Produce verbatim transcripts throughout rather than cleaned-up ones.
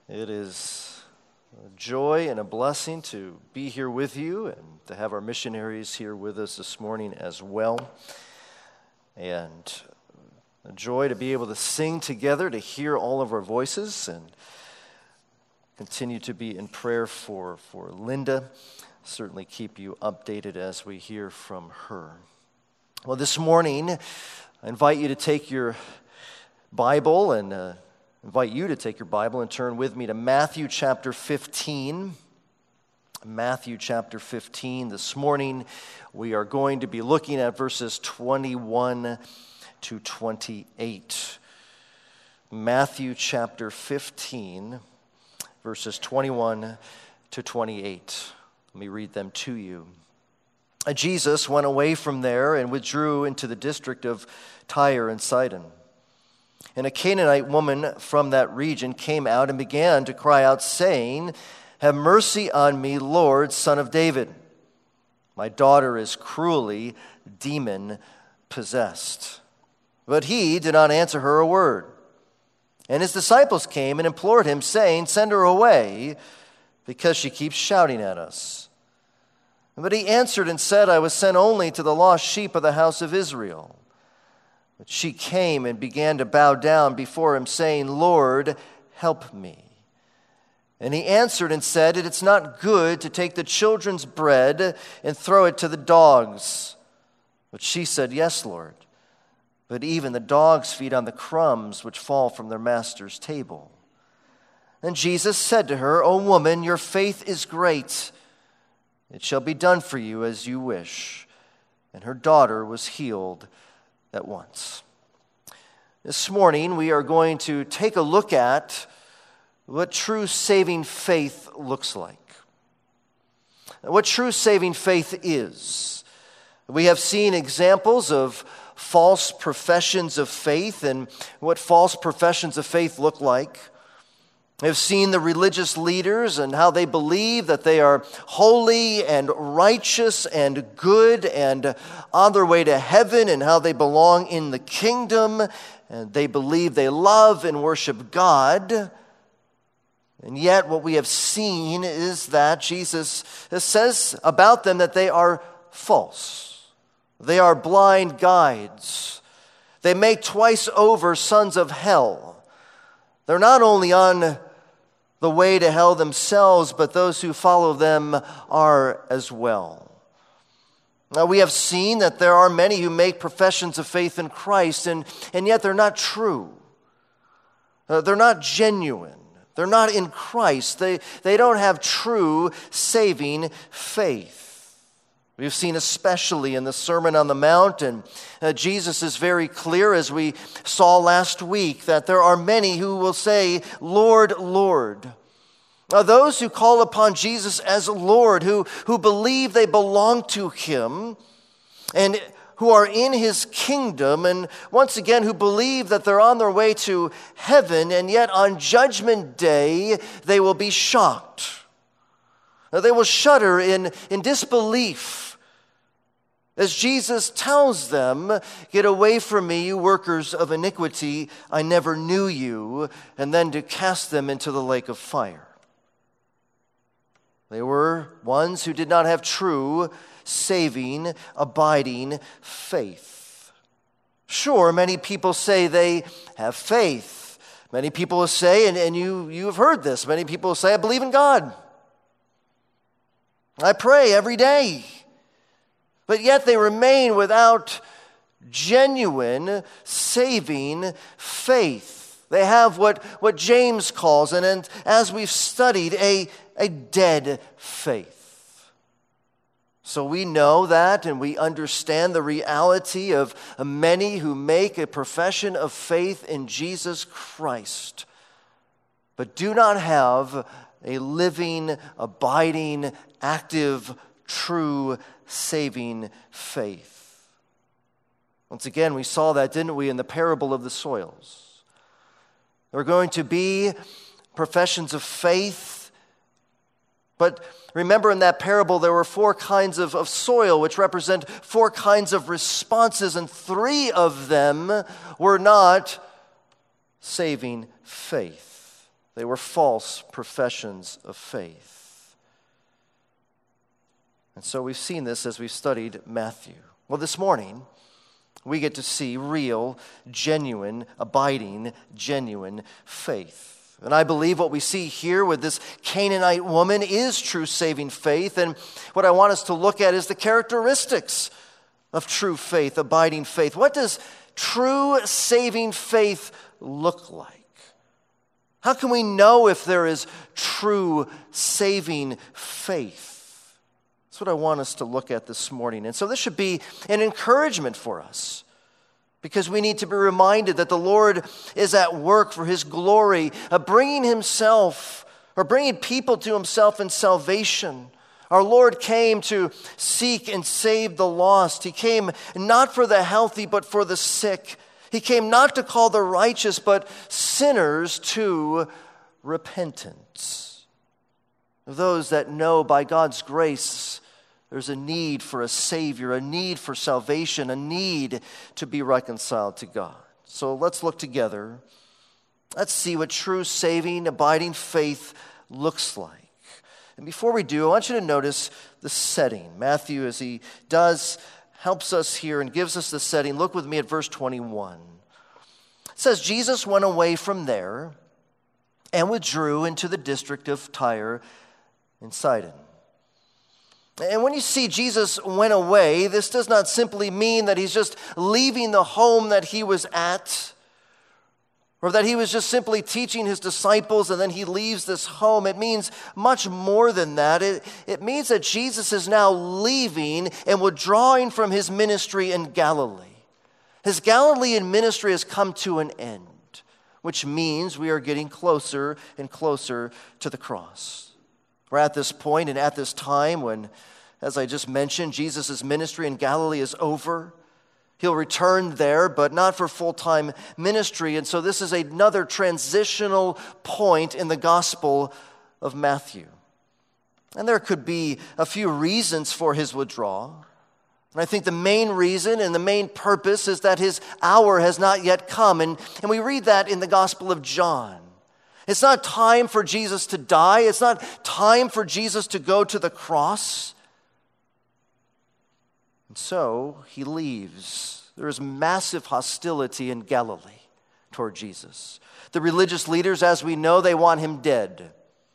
It is a joy and a blessing to be here with you and to have our missionaries here with us this morning as well. And a joy to be able to sing together, to hear all of our voices, and continue to be in prayer for, for Linda. Certainly keep you updated as we hear from her. Well, this morning, I invite you to take your Bible and uh, invite you to take your Bible and turn with me to Matthew chapter fifteen. Matthew chapter fifteen. This morning, we are going to be looking at verses twenty-one to twenty-eight. Matthew chapter fifteen, verses twenty-one to twenty-eight. Let me read them to you. Jesus went away from there and withdrew into the district of Tyre and Sidon. And a Canaanite woman from that region came out and began to cry out, saying, "Have mercy on me, Lord, Son of David. My daughter is cruelly demon-possessed." But he did not answer her a word. And his disciples came and implored him, saying, "Send her away, because she keeps shouting at us." But he answered and said, "I was sent only to the lost sheep of the house of Israel." But she came and began to bow down before him, saying, "Lord, help me." And he answered and said, "It is not good to take the children's bread and throw it to the dogs." But she said, "Yes, Lord, but even the dogs feed on the crumbs which fall from their master's table." And Jesus said to her, "O woman, your faith is great. It shall be done for you as you wish." And her daughter was healed at once. This morning, we are going to take a look at what true saving faith looks like. What true saving faith is. We have seen examples of false professions of faith and what false professions of faith look like. We have seen the religious leaders and how they believe that they are holy and righteous and good and on their way to heaven, and how they belong in the kingdom, and they believe they love and worship God. And yet what we have seen is that Jesus says about them that they are false. They are blind guides. They make twice over sons of hell. They're not only on the way to hell themselves, but those who follow them are as well. Now, we have seen that there are many who make professions of faith in Christ, and, and yet they're not true. Uh, they're not genuine. They're not in Christ. They, they don't have true saving faith. We've seen especially in the Sermon on the Mount, and uh, Jesus is very clear, as we saw last week, that there are many who will say, "Lord, Lord." Now, those who call upon Jesus as Lord, who, who believe they belong to Him, and who are in His kingdom, and once again, who believe that they're on their way to heaven, and yet on Judgment Day, they will be shocked. Now, they will shudder in, in disbelief, as Jesus tells them, "Get away from me, you workers of iniquity, I never knew you," and then to cast them into the lake of fire. They were ones who did not have true, saving, abiding faith. Sure, many people say they have faith. Many people say, and, and you, you have heard this, many people say, "I believe in God. I pray every day." But yet they remain without genuine, saving faith. They have what, what James calls, and, and as we've studied, a, a dead faith. So we know that, and we understand the reality of many who make a profession of faith in Jesus Christ, but do not have a living, abiding, active, true, saving faith. Once again, we saw that, didn't we, in the parable of the soils. There are going to be professions of faith, but remember in that parable there were four kinds of, of soil, which represent four kinds of responses, and three of them were not saving faith. They were false professions of faith. And so we've seen this as we've studied Matthew. Well, this morning, we get to see real, genuine, abiding, genuine faith. And I believe what we see here with this Canaanite woman is true saving faith. And what I want us to look at is the characteristics of true faith, abiding faith. What does true saving faith look like? How can we know if there is true saving faith? That's what I want us to look at this morning. And so this should be an encouragement for us, because we need to be reminded that the Lord is at work for his glory, of bringing himself or bringing people to himself in salvation. Our Lord came to seek and save the lost. He came not for the healthy, but for the sick. He came not to call the righteous, but sinners to repentance. Those that know by God's grace there's a need for a Savior, a need for salvation, a need to be reconciled to God. So let's look together. Let's see what true saving, abiding faith looks like. And before we do, I want you to notice the setting. Matthew, as he does, helps us here and gives us the setting. Look with me at verse twenty-one. It says, Jesus went away from there and withdrew into the district of Tyre and Sidon. And when you see Jesus went away, this does not simply mean that he's just leaving the home that he was at, or that he was just simply teaching his disciples and then he leaves this home. It means much more than that. It, it means that Jesus is now leaving and withdrawing from his ministry in Galilee. His Galilean ministry has come to an end, which means we are getting closer and closer to the cross. We're at this point and at this time when, as I just mentioned, Jesus' ministry in Galilee is over. He'll return there, but not for full-time ministry. And so this is another transitional point in the Gospel of Matthew. And there could be a few reasons for his withdrawal. And I think the main reason and the main purpose is that his hour has not yet come. And, and we read that in the Gospel of John. It's not time for Jesus to die. It's not time for Jesus to go to the cross. And so he leaves. There is massive hostility in Galilee toward Jesus. The religious leaders, as we know, they want him dead.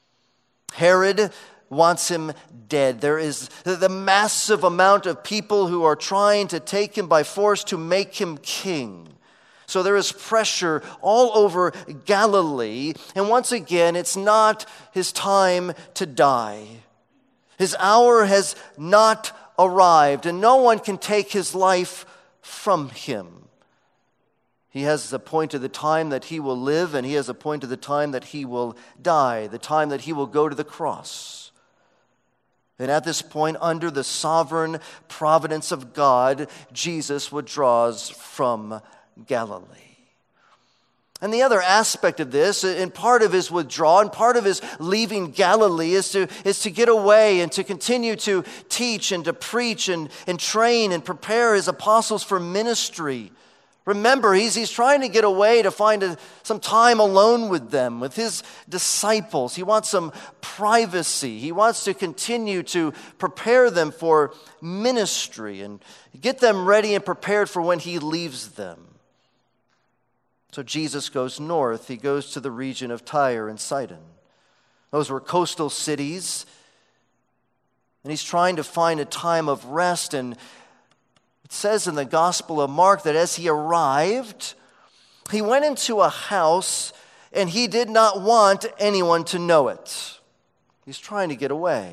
Herod wants him dead. There is the massive amount of people who are trying to take him by force to make him king. So there is pressure all over Galilee. And once again, it's not his time to die. His hour has not arrived, and no one can take his life from him. He has appointed the time that he will live, and he has appointed the time that he will die, the time that he will go to the cross. And at this point, under the sovereign providence of God, Jesus withdraws from Galilee. And the other aspect of this, and part of his withdrawal, and part of his leaving Galilee is to, is to get away and to continue to teach and to preach and, and train and prepare his apostles for ministry. Remember, he's, he's trying to get away to find a, some time alone with them, with his disciples. He wants some privacy. He wants to continue to prepare them for ministry and get them ready and prepared for when he leaves them. So Jesus goes north. He goes to the region of Tyre and Sidon. Those were coastal cities. And he's trying to find a time of rest. And it says in the Gospel of Mark that as he arrived, he went into a house and he did not want anyone to know it. He's trying to get away.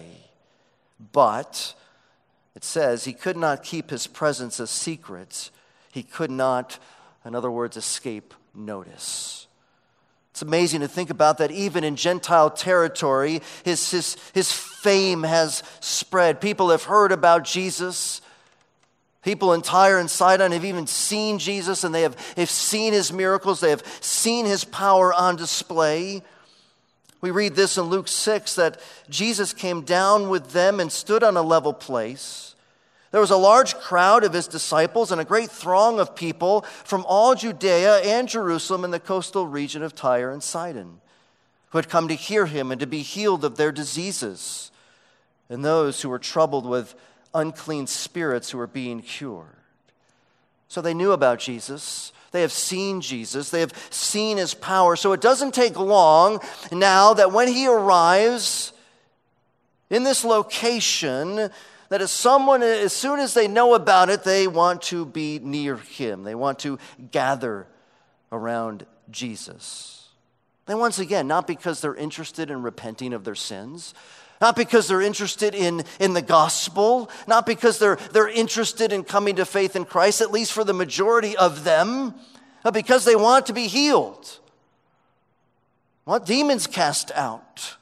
But it says he could not keep his presence a secret. He could not, in other words, escape notice. It's amazing to think about that even in Gentile territory, his, his, his fame has spread. People have heard about Jesus. People in Tyre and Sidon have even seen Jesus, and they have they've seen his miracles. They have seen his power on display. We read this in Luke six, that Jesus came down with them and stood on a level place. There was a large crowd of his disciples and a great throng of people from all Judea and Jerusalem in the coastal region of Tyre and Sidon. who had come to hear him and to be healed of their diseases, and those who were troubled with unclean spirits who were being cured. So they knew about Jesus. They have seen Jesus. They have seen his power. So it doesn't take long now that when he arrives in this location, that as someone, as soon as they know about it, they want to be near him. They want to gather around Jesus. And once again, not because they're interested in repenting of their sins, not because they're interested in, in the gospel, not because they're, they're interested in coming to faith in Christ, at least for the majority of them, but because they want to be healed, want demons cast out.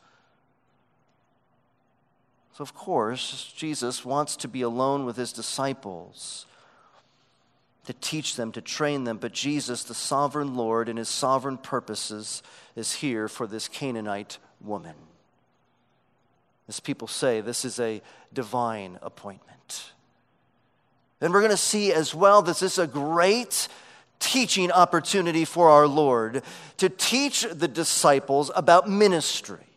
So of course, Jesus wants to be alone with his disciples, to teach them, to train them, but Jesus, the sovereign Lord, and his sovereign purposes is here for this Canaanite woman. As people say, this is a divine appointment. And we're going to see as well that this is a great teaching opportunity for our Lord to teach the disciples about ministry,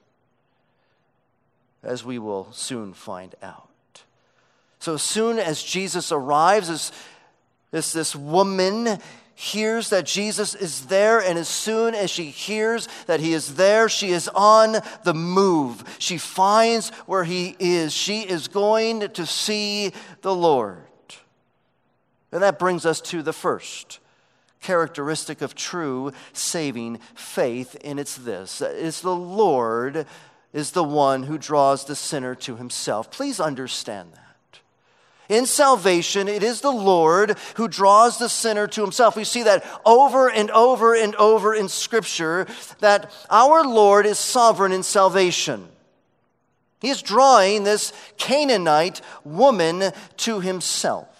as we will soon find out. So as soon as Jesus arrives, as, as this woman hears that Jesus is there, and as soon as she hears that he is there, she is on the move. She finds where he is. She is going to see the Lord. And that brings us to the first characteristic of true saving faith, and it's this: it's the Lord is the one who draws the sinner to himself. Please understand that. In salvation, it is the Lord who draws the sinner to himself. We see that over and over and over in Scripture, that our Lord is sovereign in salvation. He is drawing this Canaanite woman to himself.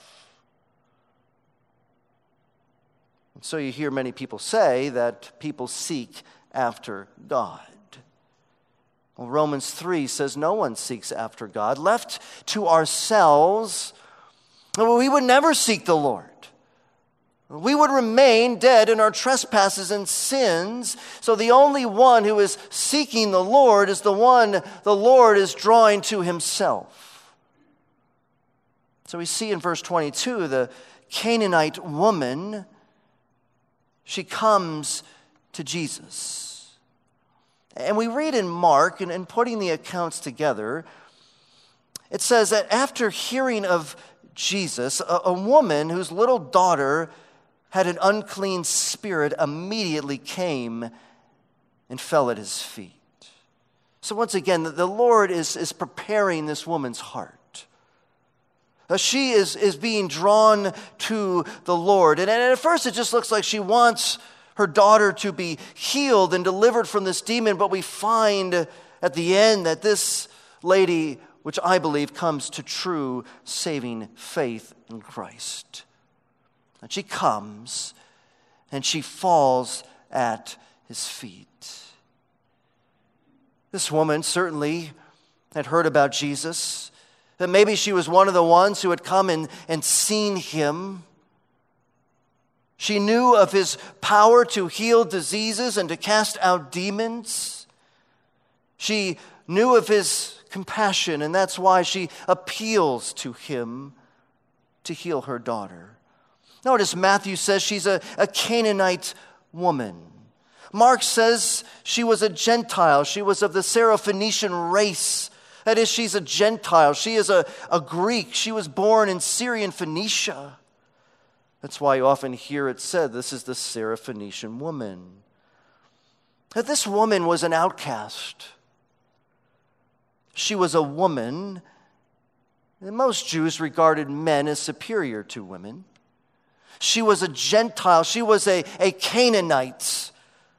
And so you hear many people say that people seek after God. Well, Romans three says no one seeks after God. Left to ourselves, we would never seek the Lord. We would remain dead in our trespasses and sins. So the only one who is seeking the Lord is the one the Lord is drawing to himself. So we see in verse twenty-two, the Canaanite woman, she comes to Jesus. And we read in Mark, and, and putting the accounts together, it says that after hearing of Jesus, a, a woman whose little daughter had an unclean spirit immediately came and fell at his feet. So once again, the, the Lord is, is preparing this woman's heart. Uh, she is, is being drawn to the Lord. And, and at first it just looks like she wants her daughter to be healed and delivered from this demon, but we find at the end that this lady, which I believe comes to true saving faith in Christ. And she comes and she falls at his feet. This woman certainly had heard about Jesus, that maybe she was one of the ones who had come and, and seen him. She knew of his power to heal diseases and to cast out demons. She knew of his compassion, and that's why she appeals to him to heal her daughter. Notice Matthew says she's a, a Canaanite woman. Mark says she was a Gentile. She was of the Syrophoenician race. That is, she's a Gentile. She is a, a Greek. She was born in Syrian Phoenicia. That's why you often hear it said, this is the Syrophoenician woman. That this woman was an outcast. She was a woman, and most Jews regarded men as superior to women. She was a Gentile. She was a, a Canaanite.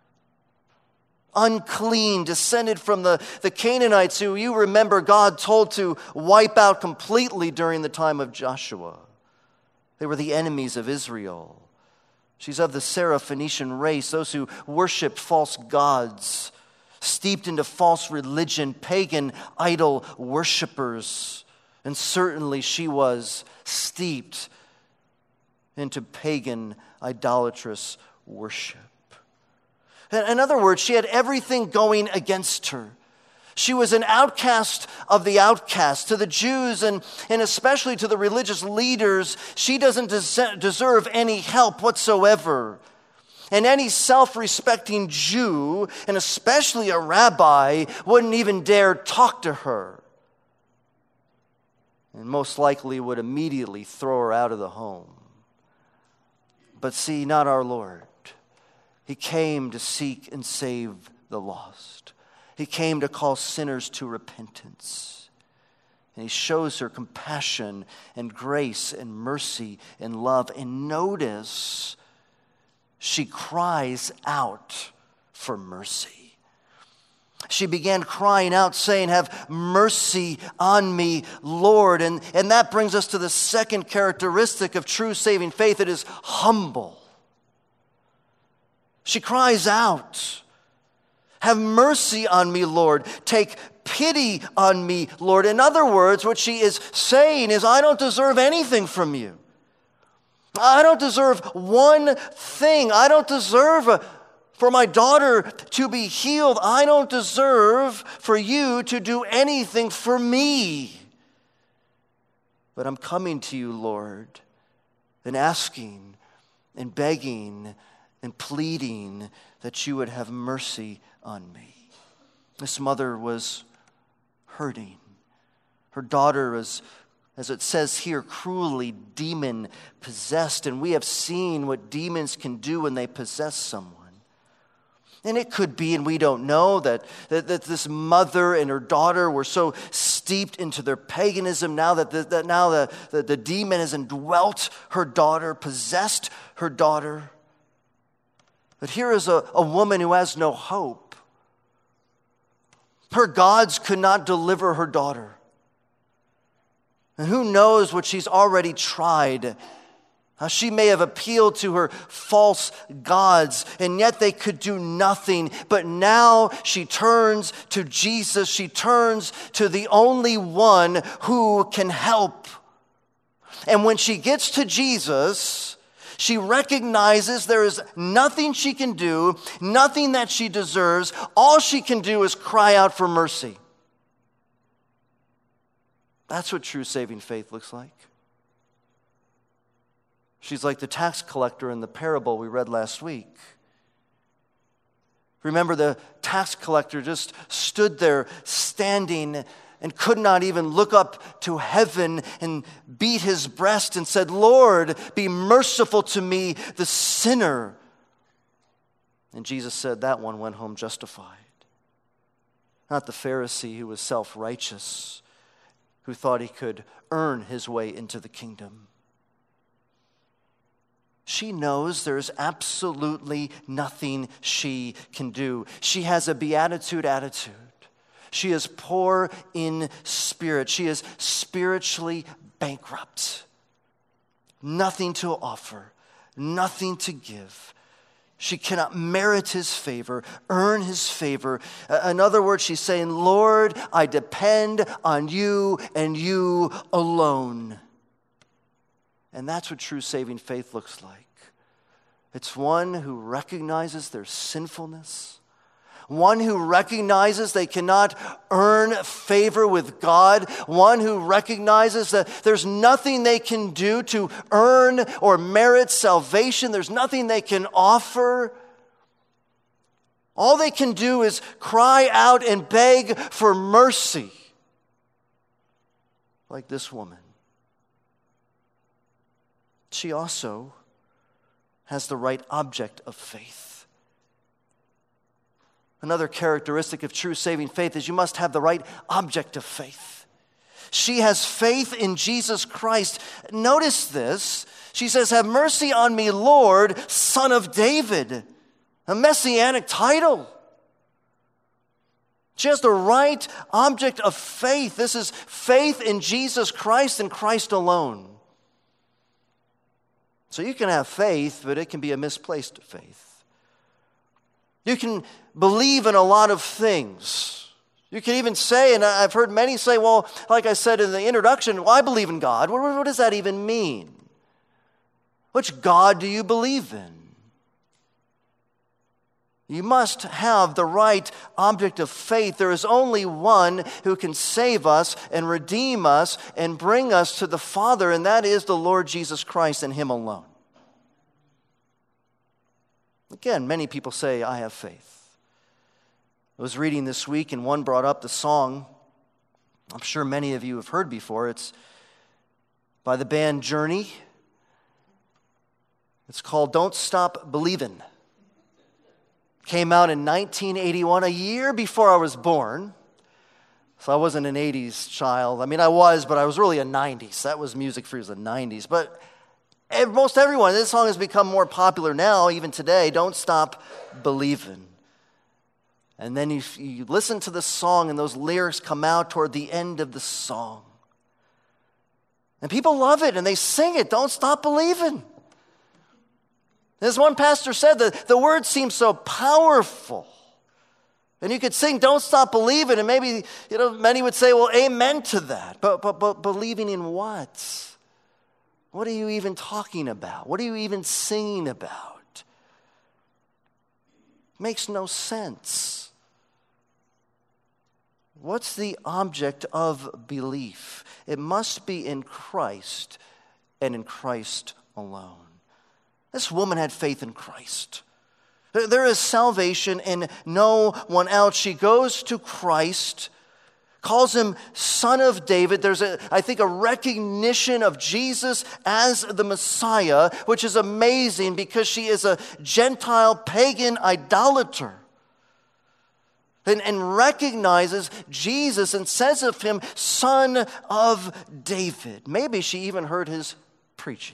Unclean, descended from the, the Canaanites who you remember God told to wipe out completely during the time of Joshua. They were the enemies of Israel. She's of the Syrophoenician race, those who worshiped false gods, steeped into false religion, pagan idol worshipers. And certainly she was steeped into pagan idolatrous worship. In other words, she had everything going against her. She was an outcast of the outcast. To the Jews and, and especially to the religious leaders, she doesn't des- deserve any help whatsoever. And any self-respecting Jew, and especially a rabbi, wouldn't even dare talk to her. And most likely would immediately throw her out of the home. But see, not our Lord. He came to seek and save the lost. He came to call sinners to repentance. And he shows her compassion and grace and mercy and love. And notice, she cries out for mercy. She began crying out, saying, "Have mercy on me, Lord." And, and that brings us to the second characteristic of true saving faith. It is humble. She cries out, "Have mercy on me, Lord. Take pity on me, Lord." In other words, what she is saying is, I don't deserve anything from you. I don't deserve one thing. I don't deserve a, for my daughter to be healed. I don't deserve for you to do anything for me. But I'm coming to you, Lord, and asking and begging and pleading that you would have mercy on me. This mother was hurting. Her daughter was, as it says here, cruelly demon-possessed. And we have seen what demons can do when they possess someone. And it could be, and we don't know, that, that, that this mother and her daughter were so steeped into their paganism now that, the, that now the, the, the demon has indwelt her daughter, possessed her daughter. But here is a, a woman who has no hope. Her gods could not deliver her daughter. And who knows what she's already tried. How she may have appealed to her false gods, and yet they could do nothing. But now she turns to Jesus. She turns to the only one who can help. And when she gets to Jesus, she recognizes there is nothing she can do, nothing that she deserves. All she can do is cry out for mercy. That's what true saving faith looks like. She's like the tax collector in the parable we read last week. Remember, the tax collector just stood there standing and could not even look up to heaven and beat his breast and said, "Lord, be merciful to me, the sinner." And Jesus said that one went home justified. Not the Pharisee who was self-righteous, who thought he could earn his way into the kingdom. She knows there's absolutely nothing she can do. She has a beatitude attitude. She is poor in spirit. She is spiritually bankrupt. Nothing to offer, nothing to give. She cannot merit his favor, earn his favor. In other words, she's saying, "Lord, I depend on you and you alone." And that's what true saving faith looks like. It's one who recognizes their sinfulness, one who recognizes they cannot earn favor with God, one who recognizes that there's nothing they can do to earn or merit salvation. There's nothing they can offer. All they can do is cry out and beg for mercy, like this woman. She also has the right object of faith. Another characteristic of true saving faith is you must have the right object of faith. She has faith in Jesus Christ. Notice this. She says, "Have mercy on me, Lord, Son of David." A messianic title. She has the right object of faith. This is faith in Jesus Christ and Christ alone. So you can have faith, but it can be a misplaced faith. You can believe in a lot of things. You can even say, and I've heard many say, well, like I said in the introduction, well, I believe in God. What, what does that even mean? Which God do you believe in? You must have the right object of faith. There is only one who can save us and redeem us and bring us to the Father, and that is the Lord Jesus Christ and Him alone. Again, many people say, I have faith. I was reading this week, and one brought up the song I'm sure many of you have heard before. It's by the band Journey. It's called Don't Stop Believin'. Came out in nineteen eighty-one, a year before I was born. So I wasn't an eighties child. I mean, I was, but I was really a nineties. That was music for the nineties. But most everyone, this song has become more popular now, even today. Don't Stop Believin'. And then you, you listen to the song, and those lyrics come out toward the end of the song. And people love it, and they sing it. Don't stop believing. As one pastor said, the, the words seem so powerful. And you could sing, don't stop believing, and maybe, you know, many would say, well, amen to that. But, but, but believing in what? What are you even talking about? What are you even singing about? Makes no sense. What's the object of belief? It must be in Christ and in Christ alone. This woman had faith in Christ. There is salvation in no one else. She goes to Christ, calls him Son of David. There's, a, I think, a recognition of Jesus as the Messiah, which is amazing because she is a Gentile pagan idolater. And, and recognizes Jesus and says of him, Son of David. Maybe she even heard his preaching.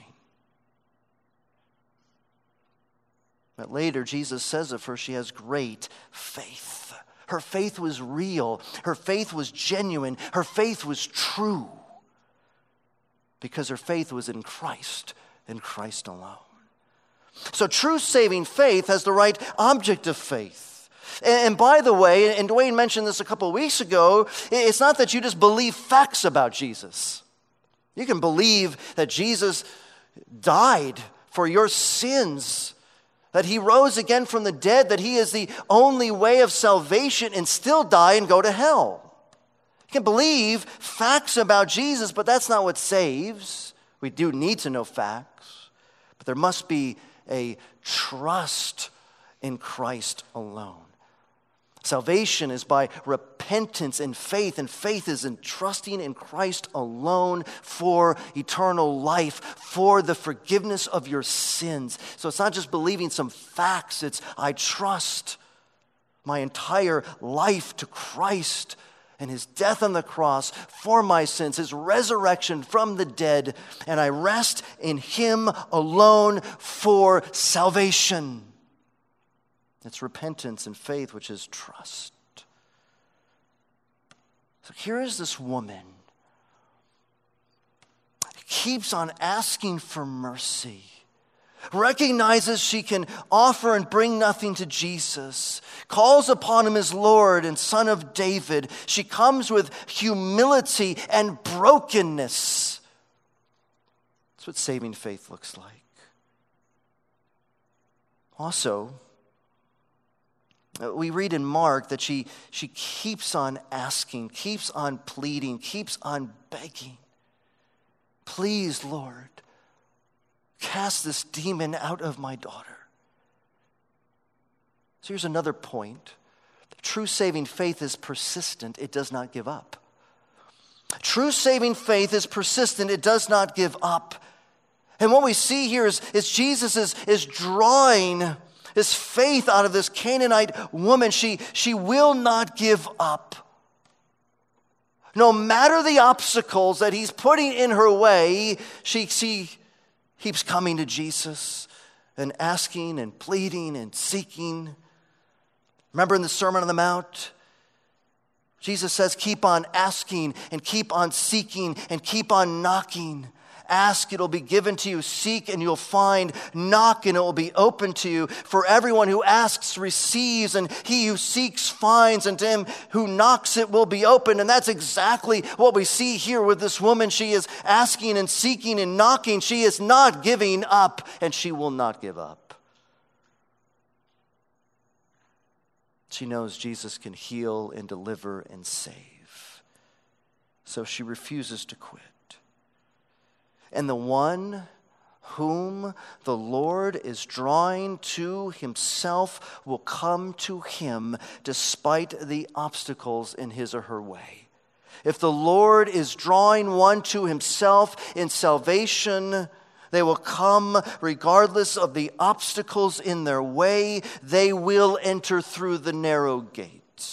But later, Jesus says of her, she has great faith. Her faith was real. Her faith was genuine. Her faith was true. Because her faith was in Christ and Christ alone. So true saving faith has the right object of faith. And by the way, and Dwayne mentioned this a couple of weeks ago, it's not that you just believe facts about Jesus. You can believe that Jesus died for your sins, that he rose again from the dead, that he is the only way of salvation, and still die and go to hell. You can believe facts about Jesus, but that's not what saves. We do need to know facts, but there must be a trust in Christ alone. Salvation is by repentance and faith, and faith is in trusting in Christ alone for eternal life, for the forgiveness of your sins. So it's not just believing some facts, it's I trust my entire life to Christ and his death on the cross for my sins, his resurrection from the dead, and I rest in him alone for salvation. It's repentance and faith, which is trust. So here is this woman who keeps on asking for mercy, recognizes she can offer and bring nothing to Jesus, calls upon him as Lord and Son of David. She comes with humility and brokenness. That's what saving faith looks like. Also, we read in Mark that she, she keeps on asking, keeps on pleading, keeps on begging. Please, Lord, cast this demon out of my daughter. So here's another point. True saving faith is persistent. It does not give up. True saving faith is persistent. It does not give up. And what we see here is, is Jesus is, is drawing his faith out of this Canaanite woman. She, she will not give up. No matter the obstacles that he's putting in her way, she, she keeps coming to Jesus and asking and pleading and seeking. Remember in the Sermon on the Mount, Jesus says, keep on asking and keep on seeking and keep on knocking. Ask, it'll be given to you. Seek, and you'll find. Knock, and it will be open to you. For everyone who asks receives, and he who seeks finds, and to him who knocks it will be open. And that's exactly what we see here with this woman. She is asking and seeking and knocking. She is not giving up, and she will not give up. She knows Jesus can heal and deliver and save. So she refuses to quit. And the one whom the Lord is drawing to himself will come to him despite the obstacles in his or her way. If the Lord is drawing one to himself in salvation, they will come regardless of the obstacles in their way. They will enter through the narrow gate.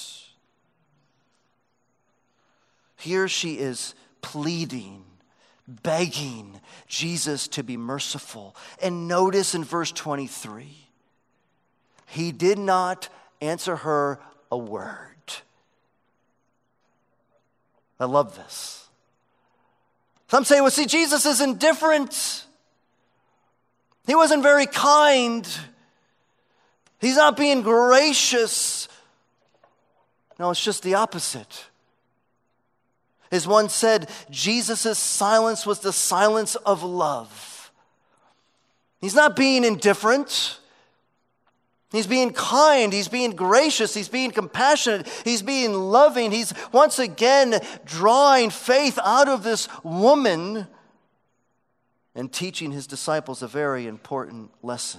Here she is pleading, begging Jesus to be merciful. And notice in verse twenty-three, he did not answer her a word. I love this. Some say, well, see, Jesus is indifferent. He wasn't very kind. He's not being gracious. No, it's just the opposite. As one said, Jesus' silence was the silence of love. He's not being indifferent. He's being kind. He's being gracious. He's being compassionate. He's being loving. He's once again drawing faith out of this woman and teaching his disciples a very important lesson.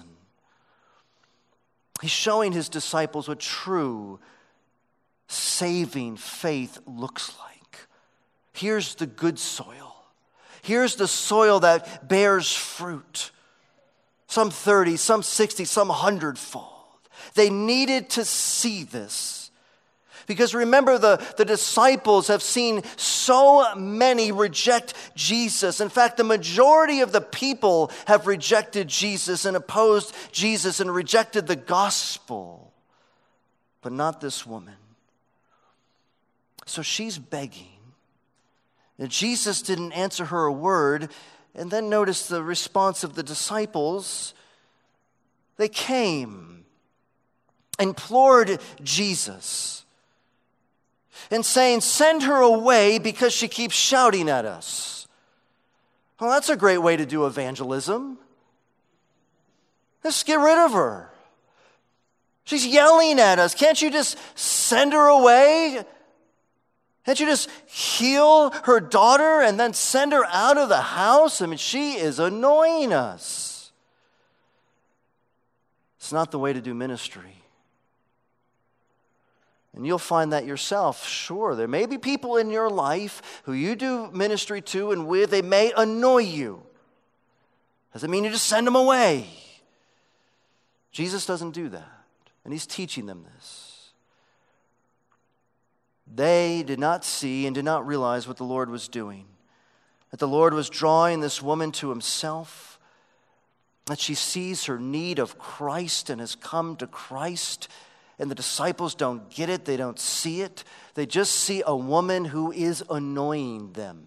He's showing his disciples what true saving faith looks like. Here's the good soil. Here's the soil that bears fruit. Some thirty, some sixty, some hundredfold. They needed to see this. Because remember, the, the disciples have seen so many reject Jesus. In fact, the majority of the people have rejected Jesus and opposed Jesus and rejected the gospel. But not this woman. So she's begging. And Jesus didn't answer her a word. And then notice the response of the disciples. They came, implored Jesus, and saying, send her away because she keeps shouting at us. Well, that's a great way to do evangelism. Let's get rid of her. She's yelling at us. Can't you just send her away? Can't you just heal her daughter and then send her out of the house? I mean, she is annoying us. It's not the way to do ministry. And you'll find that yourself. Sure, there may be people in your life who you do ministry to and with. They may annoy you. Doesn't mean you just send them away. Jesus doesn't do that. And he's teaching them this. They did not see and did not realize what the Lord was doing. That the Lord was drawing this woman to himself. That she sees her need of Christ and has come to Christ. And the disciples don't get it. They don't see it. They just see a woman who is annoying them.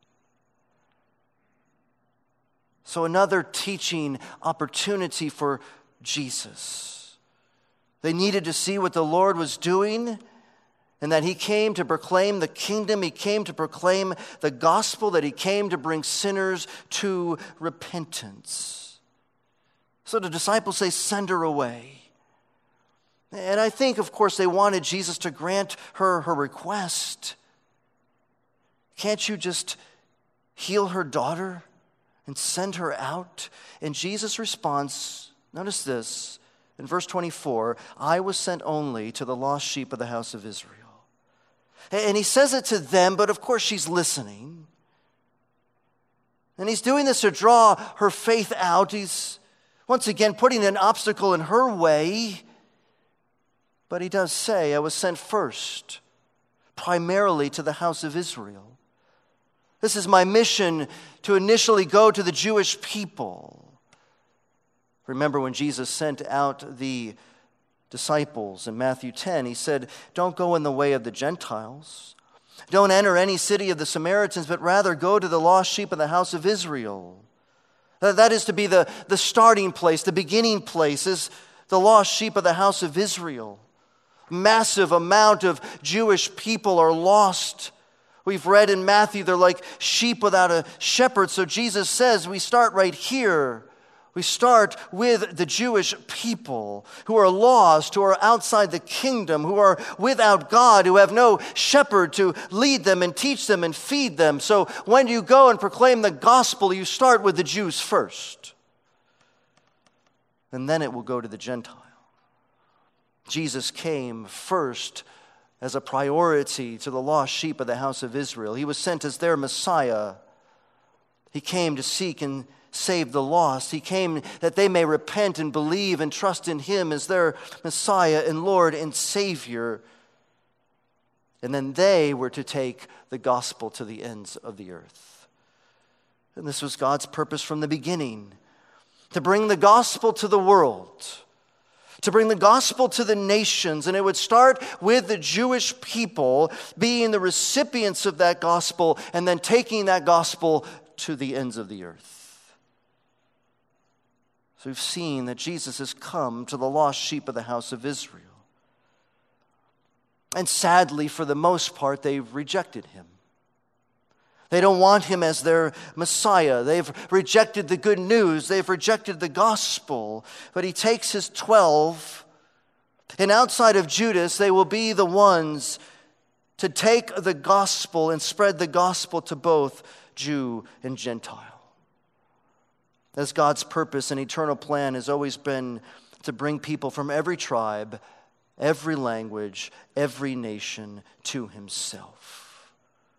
So another teaching opportunity for Jesus. They needed to see what the Lord was doing and that he came to proclaim the kingdom. He came to proclaim the gospel, that he came to bring sinners to repentance. So the disciples say, send her away. And I think, of course, they wanted Jesus to grant her her request. Can't you just heal her daughter and send her out? And Jesus responds, notice this, in verse twenty-four, I was sent only to the lost sheep of the house of Israel. And he says it to them, but of course she's listening. And he's doing this to draw her faith out. He's once again putting an obstacle in her way. But he does say, I was sent first, primarily to the house of Israel. This is my mission to initially go to the Jewish people. Remember when Jesus sent out the disciples in Matthew ten, he said, don't go in the way of the Gentiles. Don't enter any city of the Samaritans, but rather go to the lost sheep of the house of Israel. That is to be the, the starting place, the beginning place is the lost sheep of the house of Israel. Massive amount of Jewish people are lost. We've read in Matthew, they're like sheep without a shepherd. So Jesus says, we start right here. We start with the Jewish people who are lost, who are outside the kingdom, who are without God, who have no shepherd to lead them and teach them and feed them. So when you go and proclaim the gospel, you start with the Jews first. And then it will go to the Gentile. Jesus came first as a priority to the lost sheep of the house of Israel. He was sent as their Messiah. He came to seek and save the lost. He came that they may repent and believe and trust in him as their Messiah and Lord and Savior. And then they were to take the gospel to the ends of the earth. And this was God's purpose from the beginning, to bring the gospel to the world, to bring the gospel to the nations. And it would start with the Jewish people being the recipients of that gospel and then taking that gospel to the ends of the earth. So we've seen that Jesus has come to the lost sheep of the house of Israel. And sadly, for the most part, they've rejected him. They don't want him as their Messiah. They've rejected the good news. They've rejected the gospel. But he takes his twelve, and outside of Judas, they will be the ones to take the gospel and spread the gospel to both Jew and Gentile. As God's purpose and eternal plan has always been to bring people from every tribe, every language, every nation to himself.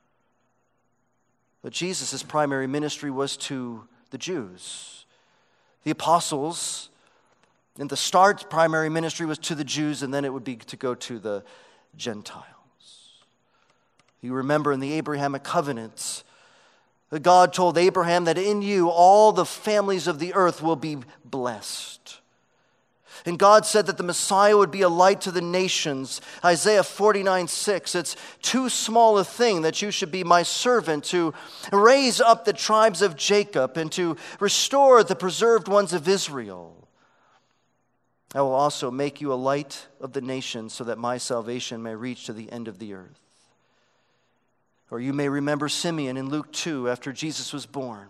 But Jesus' primary ministry was to the Jews. The apostles, in the start, primary ministry was to the Jews, and then it would be to go to the Gentiles. You remember in the Abrahamic covenants, God told Abraham that in you all the families of the earth will be blessed. And God said that the Messiah would be a light to the nations. Isaiah forty-nine six, it's too small a thing that you should be my servant to raise up the tribes of Jacob and to restore the preserved ones of Israel. I will also make you a light of the nations so that my salvation may reach to the end of the earth. Or you may remember Simeon in Luke two after Jesus was born.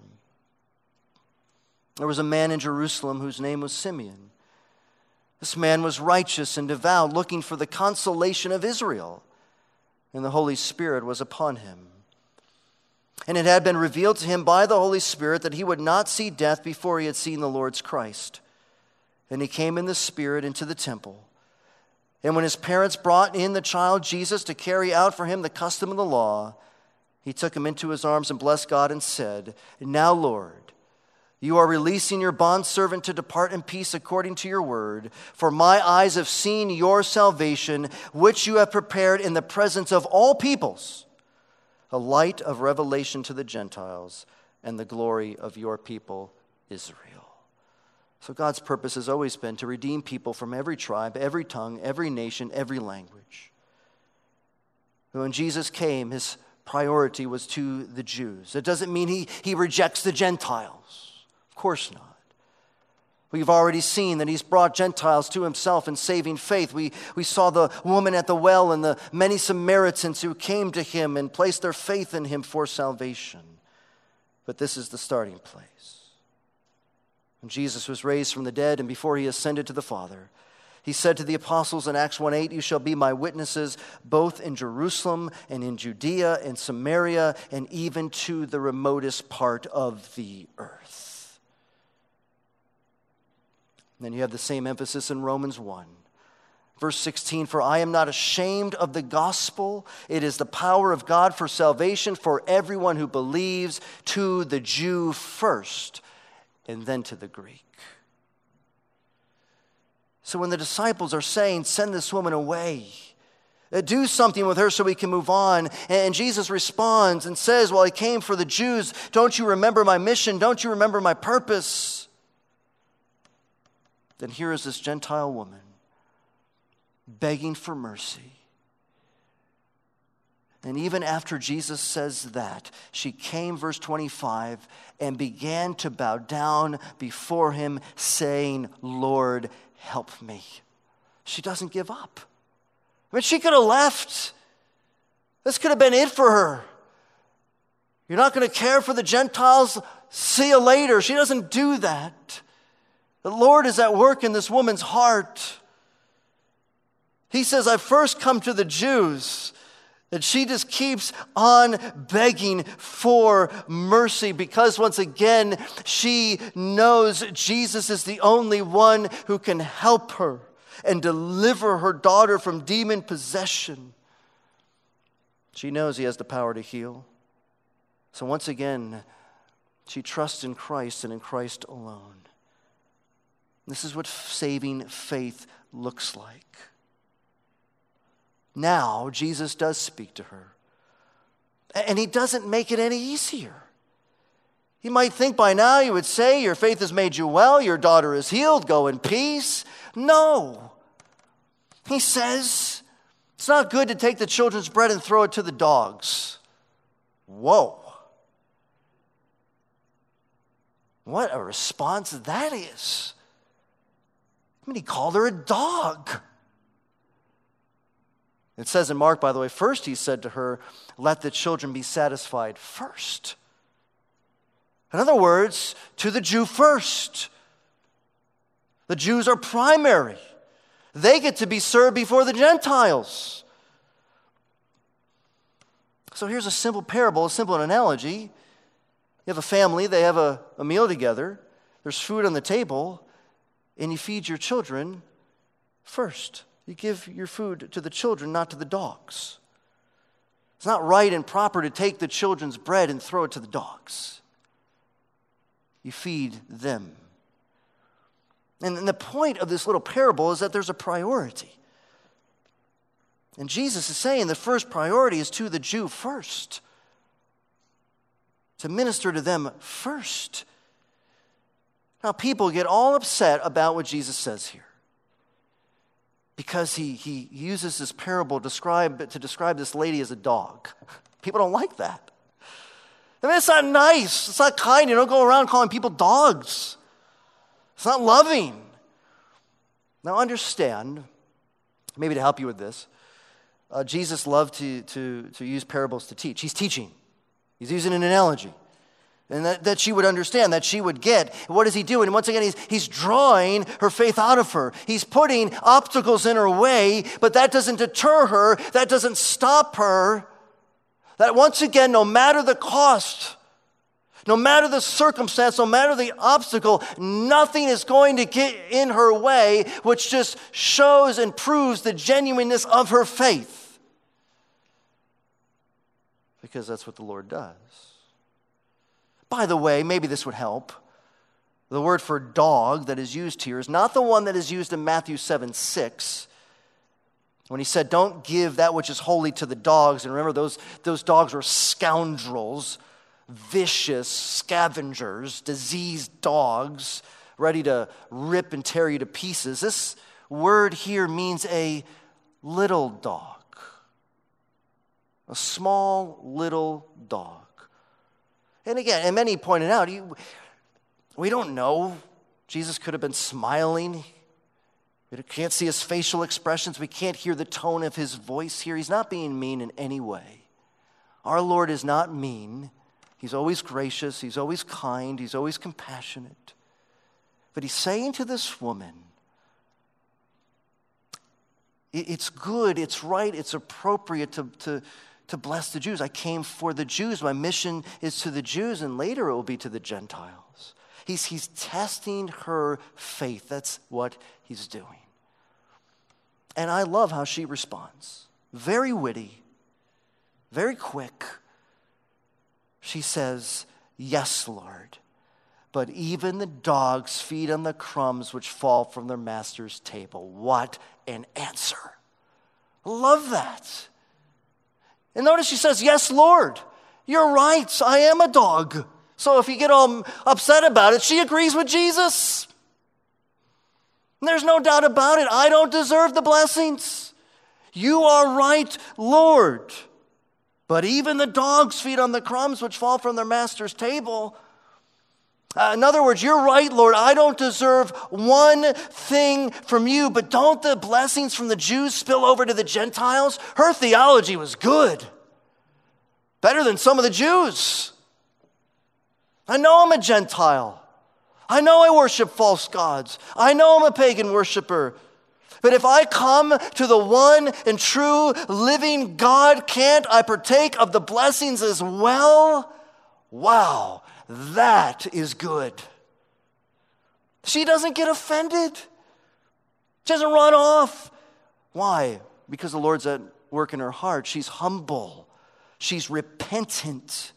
There was a man in Jerusalem whose name was Simeon. This man was righteous and devout, looking for the consolation of Israel. And the Holy Spirit was upon him. And it had been revealed to him by the Holy Spirit that he would not see death before he had seen the Lord's Christ. And he came in the Spirit into the temple. And when his parents brought in the child Jesus to carry out for him the custom of the law, he took him into his arms and blessed God and said, "Now, Lord, you are releasing your bondservant to depart in peace according to your word. For my eyes have seen your salvation, which you have prepared in the presence of all peoples, a light of revelation to the Gentiles and the glory of your people, Israel." So God's purpose has always been to redeem people from every tribe, every tongue, every nation, every language. When Jesus came, his priority was to the Jews. It doesn't mean he, he rejects the Gentiles. Of course not. We've already seen that he's brought Gentiles to himself in saving faith. We, we saw the woman at the well and the many Samaritans who came to him and placed their faith in him for salvation. But this is the starting place. When Jesus was raised from the dead and before he ascended to the Father, he said to the apostles in Acts one eight, "You shall be my witnesses both in Jerusalem and in Judea and Samaria and even to the remotest part of the earth." And then you have the same emphasis in Romans one. Verse sixteen, "For I am not ashamed of the gospel. It is the power of God for salvation for everyone who believes, to the Jew first, and then to the Greek." So when the disciples are saying, "Send this woman away, do something with her so we can move on," and Jesus responds and says, "Well, I came for the Jews. Don't you remember my mission? Don't you remember my purpose?" Then here is this Gentile woman begging for mercy. And even after Jesus says that, she came, verse twenty-five, and began to bow down before him, saying, "Lord, help me." She doesn't give up. I mean, she could have left. This could have been it for her. You're not going to care for the Gentiles? See you later. She doesn't do that. The Lord is at work in this woman's heart. He says, I first come to the Jews. And she just keeps on begging for mercy because once again, she knows Jesus is the only one who can help her and deliver her daughter from demon possession. She knows he has the power to heal. So once again, she trusts in Christ and in Christ alone. This is what saving faith looks like. Now, Jesus does speak to her. And he doesn't make it any easier. You might think by now he would say, your faith has made you well, your daughter is healed, go in peace. No. He says, it's not good to take the children's bread and throw it to the dogs. Whoa. What a response that is. I mean, he called her a dog. It says in Mark, by the way, first he said to her, let the children be satisfied first. In other words, to the Jew first. The Jews are primary. They get to be served before the Gentiles. So here's a simple parable, a simple analogy. You have a family, they have a, a meal together, there's food on the table, and you feed your children first. You give your food to the children, not to the dogs. It's not right and proper to take the children's bread and throw it to the dogs. You feed them. And the point of this little parable is that there's a priority. And Jesus is saying the first priority is to the Jew first. To minister to them first. Now, people get all upset about what Jesus says here. Because he, he uses this parable describe, to describe this lady as a dog. People don't like that. I mean, it's not nice. It's not kind. You don't go around calling people dogs. It's not loving. Now understand, maybe to help you with this, uh, Jesus loved to, to, to use parables to teach. He's teaching. He's using an analogy. And that, that she would understand, that she would get. What is he doing? And once again, he's, he's drawing her faith out of her. He's putting obstacles in her way, but that doesn't deter her. That doesn't stop her. That once again, no matter the cost, no matter the circumstance, no matter the obstacle, nothing is going to get in her way, which just shows and proves the genuineness of her faith. Because that's what the Lord does. By the way, maybe this would help. The word for dog that is used here is not the one that is used in Matthew seven six. When he said, don't give that which is holy to the dogs. And remember, those, those dogs were scoundrels, vicious scavengers, diseased dogs, ready to rip and tear you to pieces. This word here means a little dog. A small little dog. And again, and many pointed out, we don't know. Jesus could have been smiling. We can't see his facial expressions. We can't hear the tone of his voice here. He's not being mean in any way. Our Lord is not mean. He's always gracious. He's always kind. He's always compassionate. But he's saying to this woman, it's good, it's right, it's appropriate to, to, to bless the Jews. I came for the Jews. My mission is to the Jews, and later it will be to the Gentiles. He's, he's testing her faith. That's what he's doing. And I love how she responds. Very witty, very quick. She says, yes, Lord, but even the dogs feed on the crumbs which fall from their master's table. What an answer. Love that. And notice she says, yes, Lord, you're right. I am a dog. So if you get all upset about it, she agrees with Jesus. And there's no doubt about it. I don't deserve the blessings. You are right, Lord. But even the dogs feed on the crumbs which fall from their master's table. Uh, in other words, you're right, Lord. I don't deserve one thing from you, but don't the blessings from the Jews spill over to the Gentiles? Her theology was good. Better than some of the Jews. I know I'm a Gentile. I know I worship false gods. I know I'm a pagan worshiper. But if I come to the one and true living God, can't I partake of the blessings as well? Wow, that is good. She doesn't get offended. She doesn't run off. Why? Because the Lord's at work in her heart. She's humble. She's repentant.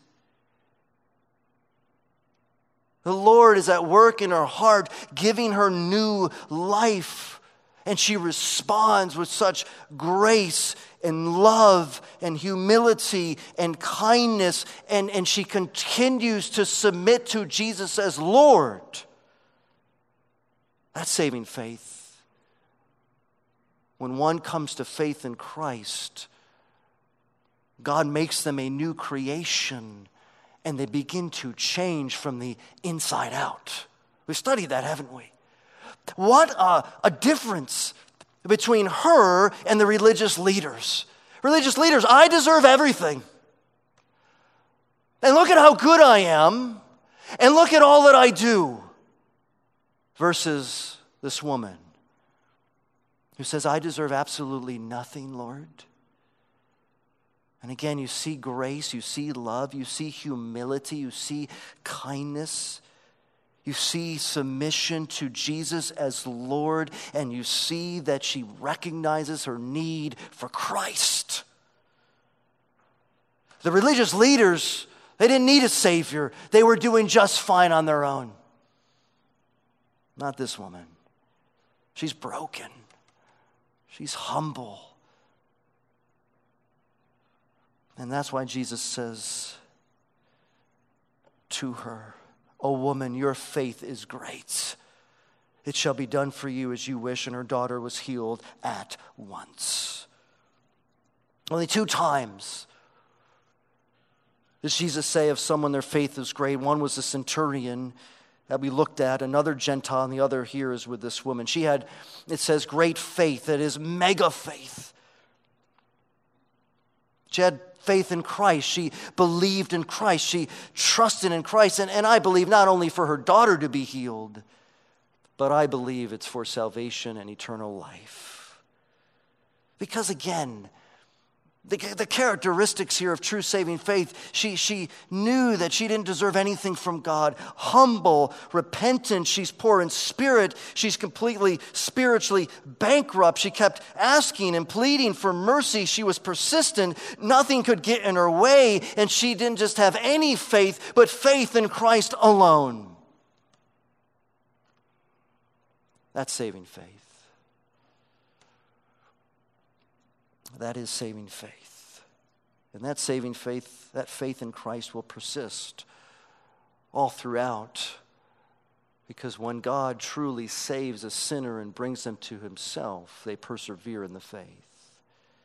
The Lord is at work in her heart, giving her new life. And she responds with such grace and love and humility and kindness. And, and she continues to submit to Jesus as Lord. That's saving faith. When one comes to faith in Christ, God makes them a new creation. And they begin to change from the inside out. We've studied that, haven't we? What a, a difference between her and the religious leaders. Religious leaders, I deserve everything. And look at how good I am. And look at all that I do. Versus this woman who says, I deserve absolutely nothing, Lord. And again, you see grace, you see love, you see humility, you see kindness. You see submission to Jesus as Lord, and you see that she recognizes her need for Christ. The religious leaders, they didn't need a Savior. They were doing just fine on their own. Not this woman. She's broken. She's humble. And that's why Jesus says to her, O woman, your faith is great. It shall be done for you as you wish. And her daughter was healed at once. Only two times does Jesus say of someone their faith is great. One was the centurion that we looked at, another Gentile, and the other here is with this woman. She had, it says, great faith. That is mega faith. She had faith in Christ. She believed in Christ. She trusted in Christ. And, and I believe not only for her daughter to be healed, but I believe it's for salvation and eternal life. Because again, the, the characteristics here of true saving faith, she, she knew that she didn't deserve anything from God. Humble, repentant, she's poor in spirit. She's completely spiritually bankrupt. She kept asking and pleading for mercy. She was persistent. Nothing could get in her way. And she didn't just have any faith, but faith in Christ alone. That's saving faith. That is saving faith. And that saving faith, that faith in Christ will persist all throughout. Because when God truly saves a sinner and brings them to himself, they persevere in the faith.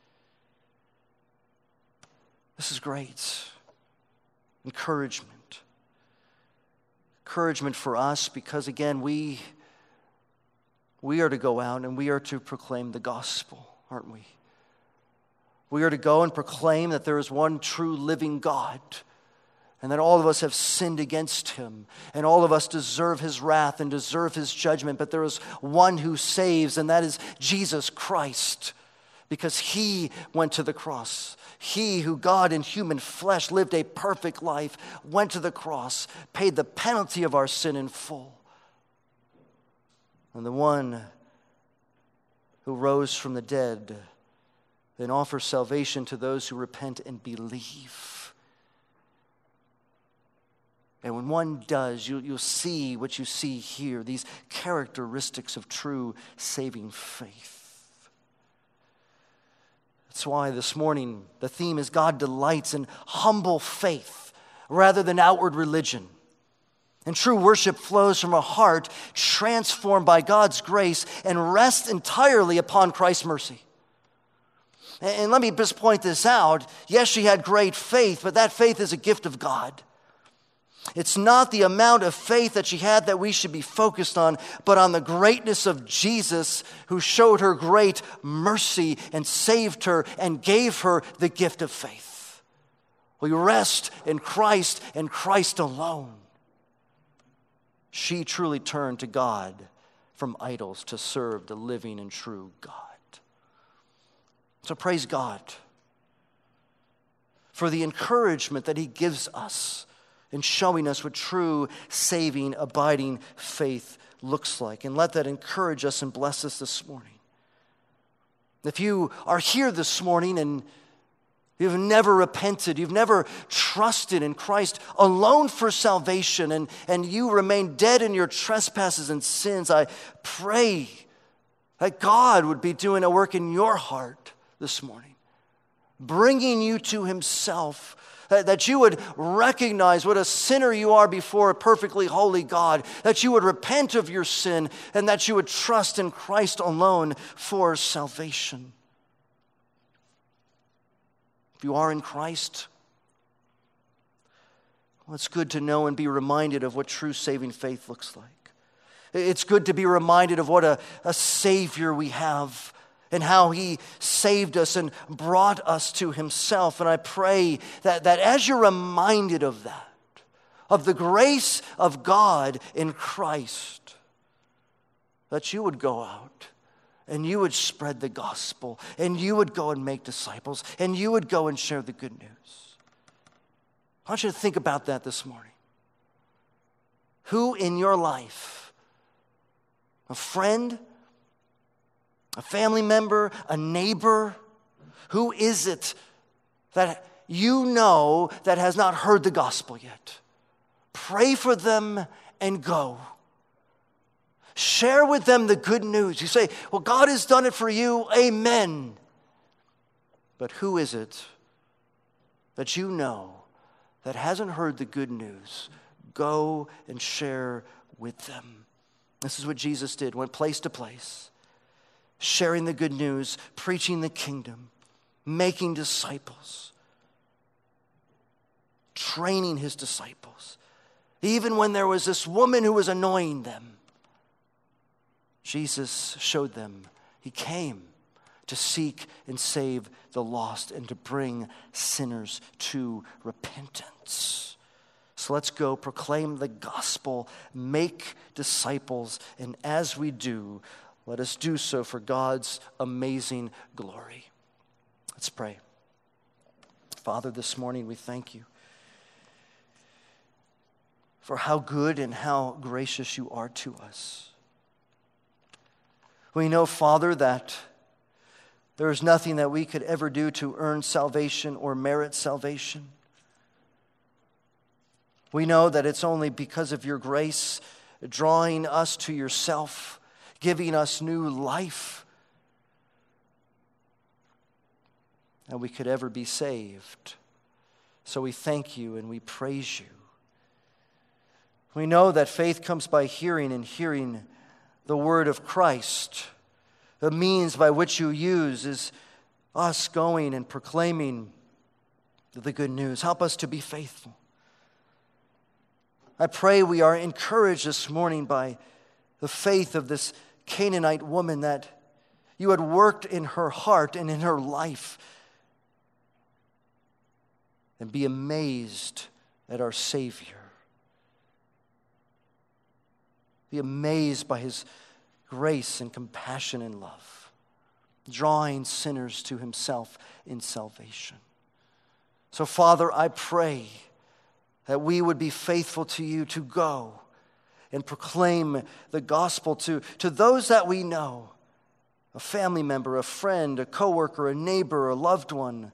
This is great. Encouragement. Encouragement for us because, again, we, we are to go out and we are to proclaim the gospel, aren't we? We are to go and proclaim that there is one true living God and that all of us have sinned against him and all of us deserve his wrath and deserve his judgment. But there is one who saves, and that is Jesus Christ, because he went to the cross. He who God in human flesh lived a perfect life, went to the cross, paid the penalty of our sin in full. And the one who rose from the dead then offers salvation to those who repent and believe. And when one does, you, you'll see what you see here, these characteristics of true saving faith. That's why this morning the theme is God delights in humble faith rather than outward religion. And true worship flows from a heart transformed by God's grace and rests entirely upon Christ's mercy. And let me just point this out. Yes, she had great faith, but that faith is a gift of God. It's not the amount of faith that she had that we should be focused on, but on the greatness of Jesus, who showed her great mercy and saved her and gave her the gift of faith. We rest in Christ and Christ alone. She truly turned to God from idols to serve the living and true God. So praise God for the encouragement that he gives us in showing us what true, saving, abiding faith looks like. And let that encourage us and bless us this morning. If you are here this morning and you've never repented, you've never trusted in Christ alone for salvation, and, and you remain dead in your trespasses and sins, I pray that God would be doing a work in your heart this morning, bringing you to himself, that, that you would recognize what a sinner you are before a perfectly holy God, that you would repent of your sin, and that you would trust in Christ alone for salvation. If you are in Christ, well, it's good to know and be reminded of what true saving faith looks like. It's good to be reminded of what a, a Savior we have and how he saved us and brought us to himself. And I pray that, that as you're reminded of that, of the grace of God in Christ, that you would go out and you would spread the gospel, and you would go and make disciples, and you would go and share the good news. I want you to think about that this morning. Who in your life, a friend, a family member, a neighbor, who is it that you know that has not heard the gospel yet? Pray for them and go. Share with them the good news. You say, well, God has done it for you. Amen. But who is it that you know that hasn't heard the good news? Go and share with them. This is what Jesus did, went place to place, sharing the good news, preaching the kingdom, making disciples, training his disciples. Even when there was this woman who was annoying them, Jesus showed them he came to seek and save the lost and to bring sinners to repentance. So let's go proclaim the gospel, make disciples, and as we do, let us do so for God's amazing glory. Let's pray. Father, this morning we thank you for how good and how gracious you are to us. We know, Father, that there is nothing that we could ever do to earn salvation or merit salvation. We know that it's only because of your grace drawing us to yourself, giving us new life, that we could ever be saved. So we thank you and we praise you. We know that faith comes by hearing, and hearing the word of Christ. The means by which you use is us going and proclaiming the good news. Help us to be faithful. I pray we are encouraged this morning by the faith of this Canaanite woman, that you had worked in her heart and in her life. And be amazed at our Savior. Be amazed by his grace and compassion and love, drawing sinners to himself in salvation. So, Father, I pray that we would be faithful to you to go and proclaim the gospel to, to those that we know, a family member, a friend, a coworker, a neighbor, a loved one.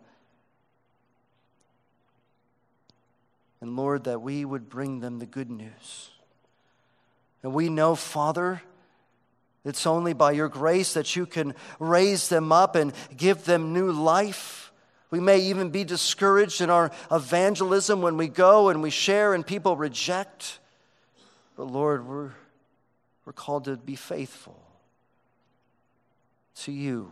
And Lord, that we would bring them the good news. And we know, Father, it's only by your grace that you can raise them up and give them new life. We may even be discouraged in our evangelism when we go and we share and people reject. But Lord, we're, we're called to be faithful to you.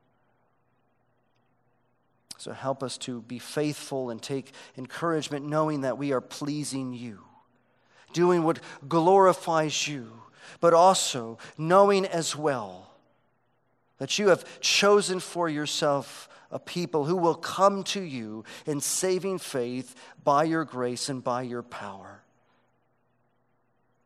So help us to be faithful and take encouragement knowing that we are pleasing you, doing what glorifies you, but also knowing as well that you have chosen for yourself a people who will come to you in saving faith by your grace and by your power.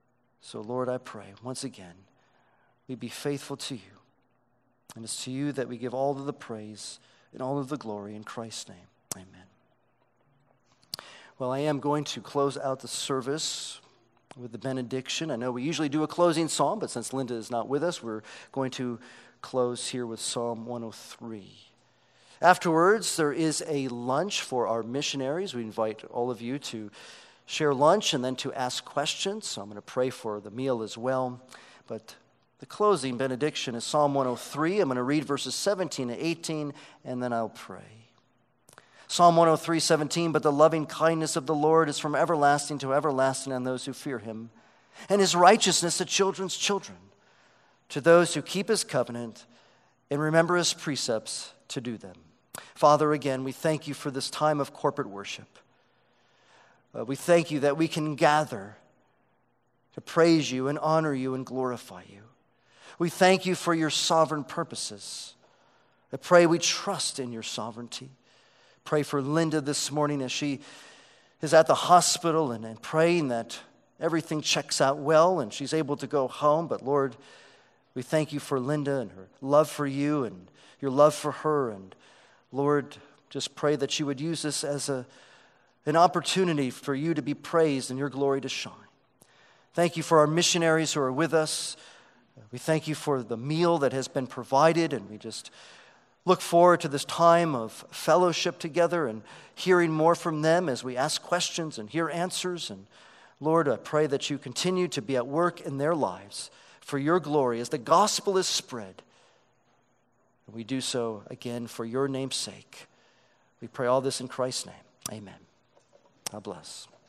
So, Lord, I pray once again, we be faithful to you. And it's to you that we give all of the praise and all of the glory in Christ's name. Amen. Well, I am going to close out the service with the benediction. I know we usually do a closing psalm, but since Linda is not with us, we're going to close here with Psalm one oh three. Afterwards, there is a lunch for our missionaries. We invite all of you to share lunch and then to ask questions. So I'm going to pray for the meal as well. But the closing benediction is Psalm one oh three. I'm going to read verses seventeen and eighteen, and then I'll pray. Psalm one oh three, seventeen, but the loving kindness of the Lord is from everlasting to everlasting on those who fear him, and his righteousness to children's children, to those who keep his covenant and remember his precepts to do them. Father, again, we thank you for this time of corporate worship. Uh, we thank you that we can gather to praise you and honor you and glorify you. We thank you for your sovereign purposes. I pray we trust in your sovereignty. Pray for Linda this morning as she is at the hospital and, and praying that everything checks out well and she's able to go home. But Lord, we thank you for Linda and her love for you and your love for her. And Lord, just pray that you would use this as a, an opportunity for you to be praised and your glory to shine. Thank you for our missionaries who are with us. We thank you for the meal that has been provided, and we just look forward to this time of fellowship together and hearing more from them as we ask questions and hear answers. And Lord, I pray that you continue to be at work in their lives for your glory as the gospel is spread. And we do so again for your name's sake. We pray all this in Christ's name. Amen. God bless.